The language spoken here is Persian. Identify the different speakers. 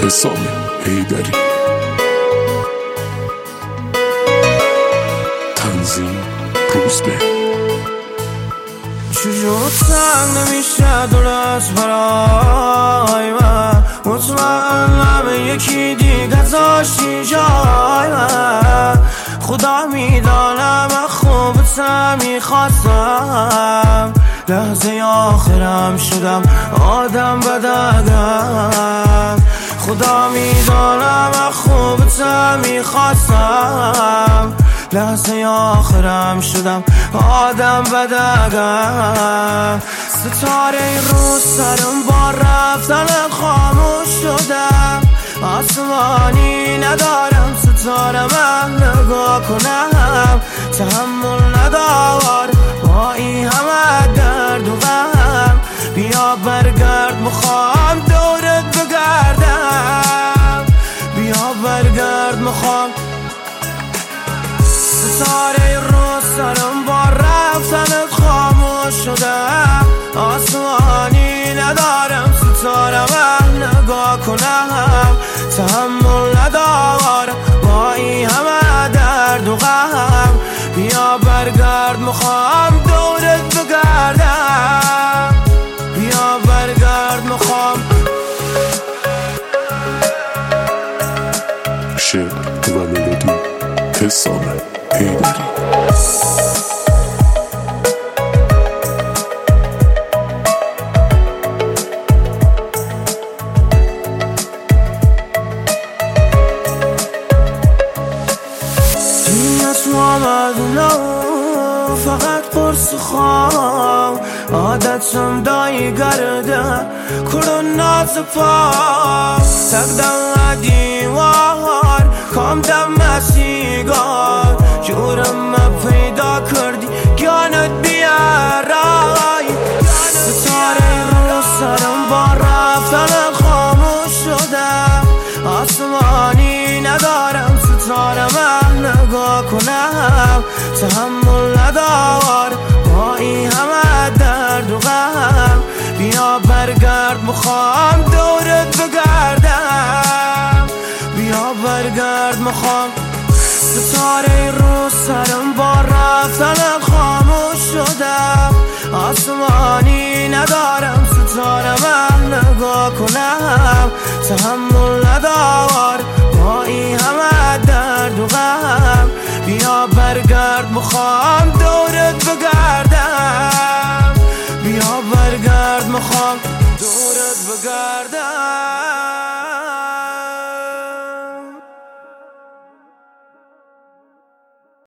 Speaker 1: حسام حیدری. تنظیم روزبه.
Speaker 2: چجور تنگ نمیشه درست برای من، مطمئنم یکی دیگه داشتی جای من. خدا میدانم خوبت میخواستم، لحظه آخرم شدم آدم بدگم. خدا میدانم خوبت میخواستم، لحظه آخرم شدم آدم بدگم. ستاره رو سرم با رفتن خاموش شدم، آسمانی ندارم ستاره من نگاه کنم. تحمل ندار با این همه درد و غم، بیا برگرد میخوام دورت بگردم. بیا برگرد میخوام. ستاره رو سرم با رفتنت خاموش شدم، آسمانی ندارم ستاره من نگاه کنم. تحمل ندارم با این همه درد و غم، بیا برگرد میخوام دورت بگردم. بیا برگرد میخوام.
Speaker 1: شعر و ملودی حسام حیدری.
Speaker 2: فقط قرص خوام عادتم دایی گرده کرون ناز پا تقدم دیوار کام دم سیگار جورم پیدا کردی گانت بیارای. ستاره رو سرم با رفتن خاموش شدم، آسمانی ندارم ستاره من نگاه کنم. تحمل ندار با این همه درد و غم، بیا برگرد میخوام دورت بگردم. بیا برگرد میخوام. ستاره رو سرم با رفتن خاموش شدم، آسمانی ندارم ستاره من نگاه کنم. تحمل ندار با این همه درد و غم، بیا برگرد میخوام دورت بگردم. بیا برگرد میخوام دورت بگردم.